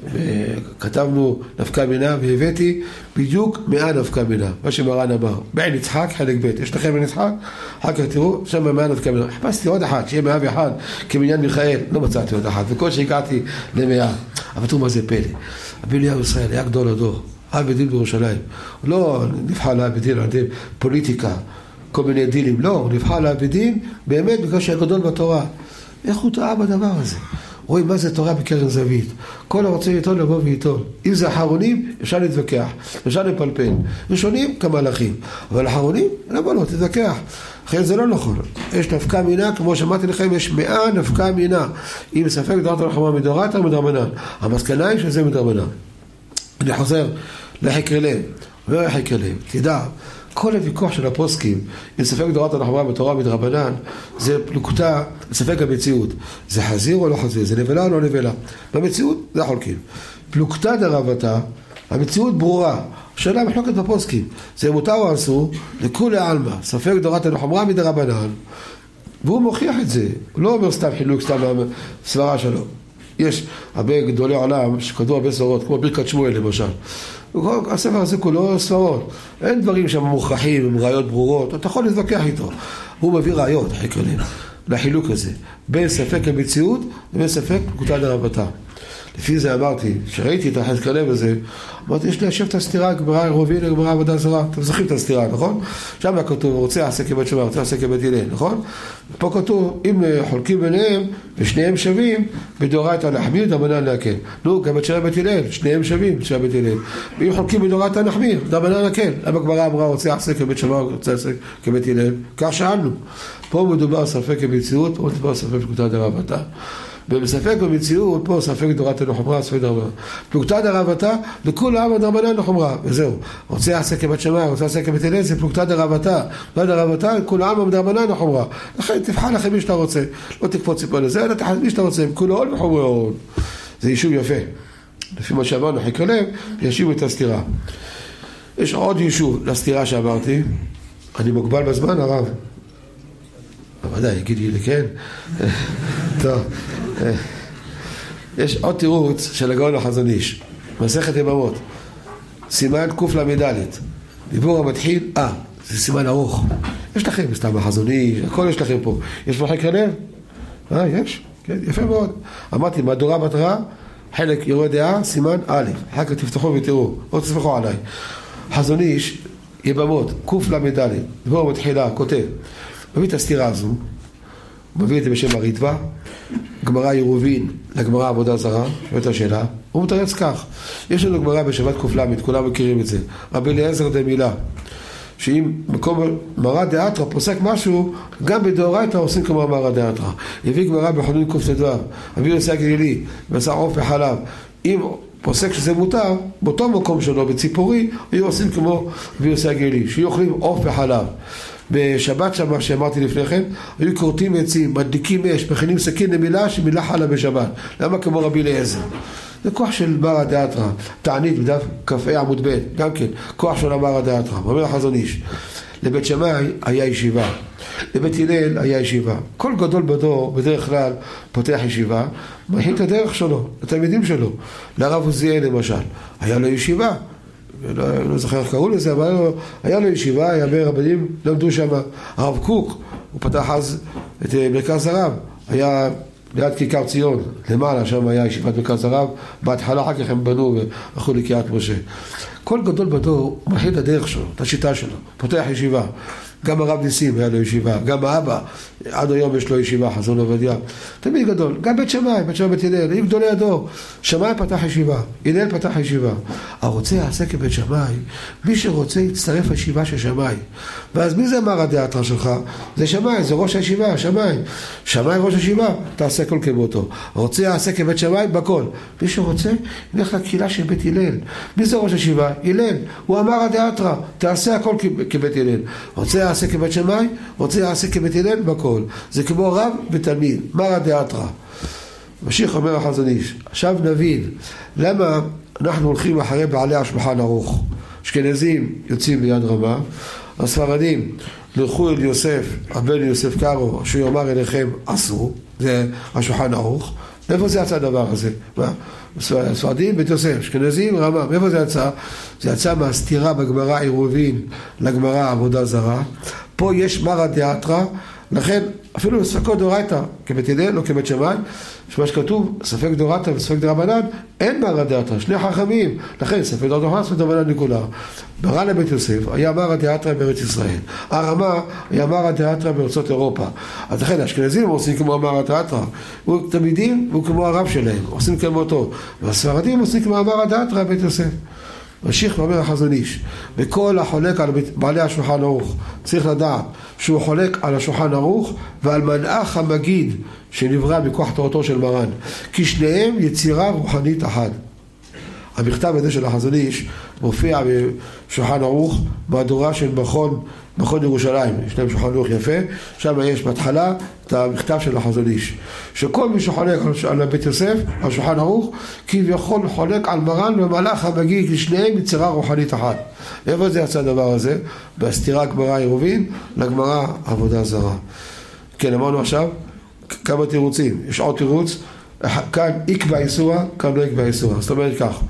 כתבנו נפקא מינה והבאתי בדיוק מאה נפקא מינה, מה שמרן אמר, בעין יצחק חלק ב', יש לכם בעין יצחק? אחר כך תראו, שם מאה נפקא מינה, חפשתי עוד אחת, שיהיה מאה ואחד, כמניין מיכאל, לא מצאתי עוד אחת, וכל שהגעתי למאה, אבל תראו מה זה פלא, רבי אליהו ישראל היה גדול הדור, היה בדין בירושלים, הוא לא נבחר לה בדין על ידי פוליטיקה, כל מיני דילים, לא, הוא נבחר לה בדין באמת בגלל שהיה גדול בתורה. איך הוא טעה בדבר הזה? רואים מה זה תורה בקרן זווית. כל הרוצה ליטול לבוא ויטול. אם זה אחרונים, אפשר להתווכח, אפשר לפלפל. ראשונים כמלאכים, אבל אחרונים, למה לא, תתווכח. אחרי זה לא נכון. יש נפקא מינה, כמו שאמרתי לכם, יש מאה נפקא מינה. אם ספק דאורייתא דחומרא מדאורייתא או מדרבנן. המסקנה היא שזה מדרבנן. אני חוזר לחקר לב, לא לחקר לב. תדע, כל הוויכוח של הפוסקים, אם ספק דאורייתא דחומרא בתורה מדרבנן, זה פלוגתא, ספק המציאות. זה חזיר או לא חזיר? זה נבלה או לא נבלה? במציאות זה חולקים. פלוגתא דרבתא, המציאות ברורה. שאלה מחלוקת בפוסקים. זה מותר או אסור? לכולי עלמא, ספק דאורייתא דחומרא מדרבנן. והוא מוכיח את זה. הוא לא אומר סתם חילוק, סתם סברה שלו. יש הרבה גדולי עולם שכתבו הרבה סברות, כמו ברכת שמואל למשל. הספר הזה כולו סברות. אין דברים שם מוכחים, עם ראיות ברורות. אתה יכול להתווכח איתו. הוא מביא ראיות, חקר לב, לחילוק הזה. בין ספק המציאות לבין ספק פלוגתא דרבתא. לפי זה אמרתי, שראיתי את החקר לב הזה, אמרתי, יש ליישב את הסתירה, גמרא עירובין, גמרא עבודה זרה. אתם זוכרים את הסתירה, נכון? שם כתוב, רוצה עשה כבית שמע, רוצה עשה כבית הלל, נכון? פה כתוב, אם חולקים ביניהם, ושניהם שווים, בדאורייתא להחמיר, דרבנן להקל. נו, גם את שני בית הלל, שניהם שווים, שני בית הלל. ואם חולקים בדאורייתא להחמיר, דרבנן להקל. למה הגמרא אמרה, רוצה עשה כבית שמע, רוצה עשה כבית הלל? כך שאלנו. פה מדובר ספק המציאות, פה מדובר ספק פלוגתא דרבתא. ובספק במציאות, פה ספק דאורייתא דחומרא, ספק דרבנן. פלוגתא דרבתא, לכולם דרבנן דחומרא, וזהו. רוצה עשה כבית שמע, רוצה עשה כבית הלל, זה פלוגתא דרבתא. לא דרבתא, כולם דרבנן דחומרא. לכן תבחר לכם מי שאתה רוצה. לא תקפוץ פה לזה, אלא תחת מי שאתה רוצה. כולו עול וחומרון. זה יישוב יפה. לפי מה שאמרנו, חקר לב, יישוב את הסתירה. יש עוד יישוב לסתירה שאמרתי. אני מוגבל בזמן, הרב. ודאי, יגידי לי, כן? טוב. יש עוד תירוץ של הגאון החזון איש. מסכת יבמות. סימן קל"ד. דיבור המתחיל, אה, זה סימן ארוך. יש לכם, סתם החזון איש, הכל יש לכם פה. יש פה חקר לב? אה, יש? כן, יפה מאוד. אמרתי, מהדורה מטרה, חלק יורה דעה, סימן א'. אחר כך תפתחו ותראו, או תסמכו עליי. חזון איש, יבמות, קל"ד. דיבור המתחילה, כותב. מביא את הסתירה הזו, מביא את זה בשם הריטב"א, גמרא עירובין לגמרא עבודה זרה, שואלת השאלה, הוא מתרץ כך, יש לנו גמרא בשבת ק"ל, כולם מכירים את זה, רבי אליעזר דמילה, שאם מקום מרא דאתרא פוסק משהו, גם בדאורייתא עושים כמו מרא דאתרא. הביא גמרא בחולין קט"ו, רבי יוסי הגלילי, בשר עוף וחלב, אם פוסק שזה מותר, באותו מקום שלו, בציפורי, היו עושים כמו רבי יוסי הגלילי, שיוכלים עוף וחלב. בשבת שמה שאמרתי לפני כן, היו כורתים עצים, מדליקים אש, מכינים סכין למילה שמילה חלה בשבת. למה כמו רבי אליעזר? זה כוח של מרא דאתרא, תענית בדף כ"ה עמוד ב', גם כן, כוח של מרא דאתרא. אומר החזון איש, לבית שמאי היה ישיבה, לבית הלל היה ישיבה. כל גדול בדור בדרך כלל פותח ישיבה, מכין את הדרך שלו, לתלמידים שלו. לרב עוזיאל למשל, היה לו ישיבה, לא, לא זוכר איך קראו לזה, אבל היה לו, היה לו ישיבה, היה ברבנים, למדו שם. הרב קוק, הוא פתח אז את מרכז הרב, היה ליד כיכר ציון, למעלה שם היה ישיבת מרכז הרב, בהתחלה אחר כך הם בנו והלכו לקריית משה. כל גדול בדור מכין את הדרך שלו, את השיטה שלו, פותח ישיבה. גם הרב ניסים היה לו ישיבה, גם האבא, עד היום יש לו ישיבה, חזון עובדיה, תמיד גדול, גם בית שמאי, בית שמאי בית הלל, עם גדולי הדור, שמאי פתח ישיבה, הלל פתח ישיבה. הרוצה יעשה כבית שמאי, מי שרוצה יצטרף לישיבה של שמאי. ואז מי זה מרא דאתרא שלך? זה שמאי, זה ראש הישיבה, שמאי. שמאי ראש הישיבה, תעשה כל כמותו. הרוצה יעשה כבית שמאי, בכל. מי שרוצה, ילך לקהילה של בית הלל. מי זה ראש הישיבה? הלל. הוא מרא דאתרא, תעשה הכל כבית הלל. רוצה יעשה כבית שמאי, רוצה יעשה כבית הלל, בכל. זה כמו רב ותלמיד, מרא דאתרא. ממשיך אומר החזון איש, עכשיו נבין למה אנחנו הולכים אחרי בעלי השולחן ערוך. אשכנזים יוצאים ביד רמה, הספרדים לכו אל יוסף, הבן יוסף קארו, שיאמר אליכם עשו, זה השולחן ערוך. מאיפה זה יצא הדבר הזה? מה? הספרדים בית יוסף, אשכנזים רמה, מאיפה זה יצא? זה יצא מהסתירה בגמרא עירובין לגמרא עבודה זרה. פה יש מרא דאתרא, לכן אפילו בספקות דאורייתא, כבית הלל או כבית שמאי, שמה שכתוב, ספק דאורייתא וספק דרבנן, אין מרא דאתרא, שני חכמים, לכן ספק דאורייתא וספק דרבנן לכולם. ברא לבית יוסף היה מרא דאתרא בארץ ישראל, הרמה היה מרא דאתרא בארצות אירופה. אז לכן האשכנזים עושים כמו מרא דאתרא, הוא תלמידים והוא כמו הרב שלהם, עושים כמותו, והספרדים עושים כמו מרא דאתרא בית יוסף. ממשיך ואומר החזון איש, וכל החולק על בעלי השולחן ערוך צריך לדעת שהוא חולק על השולחן ערוך ועל מנהך המגיד שנברא מכוח תורתו של מרן, כי שניהם יצירה רוחנית אחת. המכתב הזה של החזון איש מופיע בשולחן ערוך מהדורה של מכון, מכון ירושלים, יש להם שולחן ערוך יפה, שם יש בהתחלה את המכתב של החזון איש, שכל מי שחולק על בית יוסף, על שולחן ערוך, כביכול חולק על מרן ומלאך המגיד, לשניהם יצירה רוחנית אחת. איפה זה יצא הדבר הזה? בסתירה גמרא עירובין לגמרא עבודה זרה. כן, אמרנו עכשיו כמה תירוצים, יש עוד תירוץ, כאן יקבע איסורה, כאן לא יקבע איסורה. זאת אומרת כך,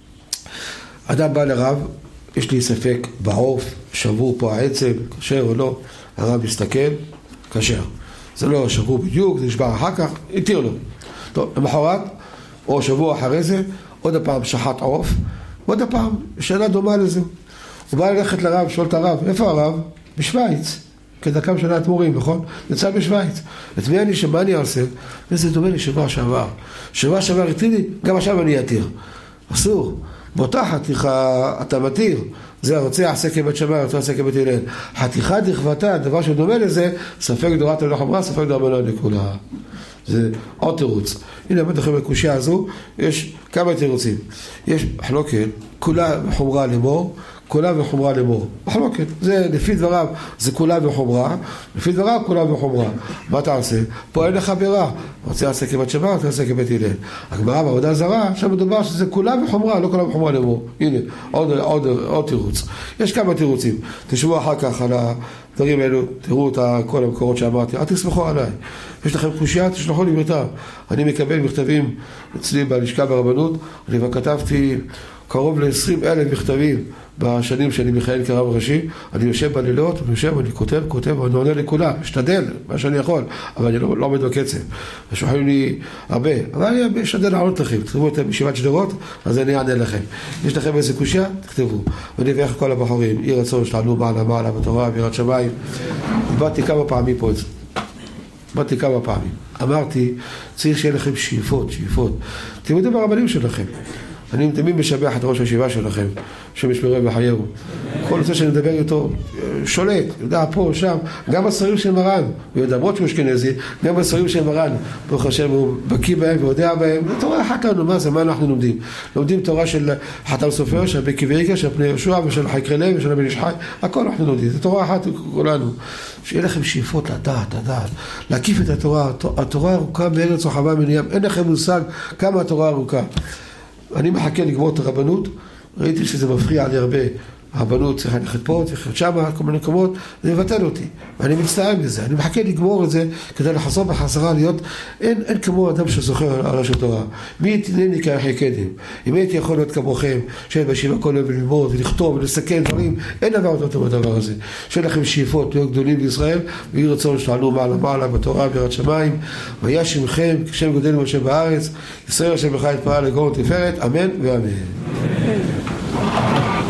אדם בא לרב, יש לי ספק בעוף, שבור פה העצם, כשר או לא, הרב מסתכל, כשר. זה לא שבור בדיוק, זה נשבר אחר כך, יתיר לו. טוב, למחרת, או שבוע אחרי זה, עוד הפעם שחט עוף, עוד הפעם, שאלה דומה לזה. הוא בא ללכת לרב, שואל את הרב, איפה הרב? בשוויץ. כדקם שנה התמורים, נכון? יצא בשוויץ. את מי אני, שמה אני עושה? וזה דומה לי שבוע שעבר. שבוע שעבר התיר לי, גם עכשיו אני אתיר. אסור. באותה חתיכה אתה מתיר. זה הרוצה יעשה כבית שמאי, הרוצה יעשה כבית הלל. חתיכה דכבתה, דבר שדומה לזה, ספק דאורייתא לא חומרה, ספק דרבנן לכולה. זה עוד תירוץ. הנה, באמת לכם בקושיה הזו, יש כמה תירוצים. יש מחלוקת, כולה וחומרה לאמור, כולה וחומרה לאמור. מחלוקת, זה לפי דבריו, זה כולה וחומרה, לפי דבריו כולה וחומרה. מה אתה עושה? פה אין לך ברירה. רוצה לעשה כבית שמאי, רוצה לעשה כבית הלל. הגמרא בעבודה זרה, שם מדובר שזה כולה וחומרה, לא כולה וחומרה לאמור. הנה, עוד, עוד, עוד תירוץ. יש כמה תירוצים. תשמעו אחר כך על הדברים האלו, תראו את כל המקורות שאמרתי. אל תסמכו עליי. יש לכם קושיה, תשלחו לי מכתב. אני מקבל מכתבים אצלי בלשכה ברבנות, אני כתבתי קרוב ל-עשרים אלף מכתבים בשנים שאני מכהן כרב ראשי. אני יושב בלילות, אני יושב, אני כותב, כותב, אני עונה לכולם, משתדל, מה שאני יכול, אבל אני לא, לא עומד בקצב. שולחים לי הרבה, אבל אני משתדל לענות לכם. תכתבו את ישיבת שדרות, אז אני אענה לכם. יש לכם איזה קושיה? תכתבו. ואני אביא כל הבחורים, יהי רצון שתענו מעלה מעלה בתורה, ביראת שמיים. דיברתי כמה פעמים פה את זה. אמרתי כמה פעמים, אמרתי, צריך שיהיה לכם שאיפות, שאיפות. אתם יודעים ברבנים שלכם. אני תמיד משבח את ראש הישיבה שלכם, שמשמרו בחייהו. כל נושא שאני מדבר איתו, שולט, יודע, פה, שם, גם בספרים של מרן, וידברות שהוא אשכנזי, גם בספרים של מרן, ברוך השם, הוא בקיא בהם ויודע בהם, זה תורה אחת לנו, מה זה, מה אנחנו לומדים? לומדים תורה של חתם סופר, של בקי ואיקה, של פני יהושע, ושל חיקרי לב, ושל הבן איש חי, הכל אנחנו לומדים, זה תורה אחת כולנו. שיהיה לכם שאיפות לדעת, לדעת, להקיף את התורה, התורה ארוכה מארץ רחבה מן הים, אין לכם מושג כמה התורה ארוכה. אני מחכה לגמור את הרבנות, ראיתי שזה מפריע לי הרבה, הרבנות צריכה ללכת פה, צריכה ללכת שם, כל מיני מקומות, זה מבטל אותי, ואני מצטער מזה, אני מחכה לגמור את זה, כדי לחזור בחזרה להיות, אין, אין כמו אדם שזוכר על ראש התורה, מי יתנני כאחי קדם, אם הייתי יכול להיות כמוכם, שאין בישיבה כל יום וללמוד, ולכתוב, ולסכן דברים, אין דבר יותר בדבר הזה, שאין לכם שאיפות, להיות גדולים בישראל, ויהי רצון שתעלו מעלה מעלה בתורה ביראת שמיים, והיה שמכם, כשם גדול משה בארץ, ישראל השם בך יתפאר לגור תפארת, אמן ואמן.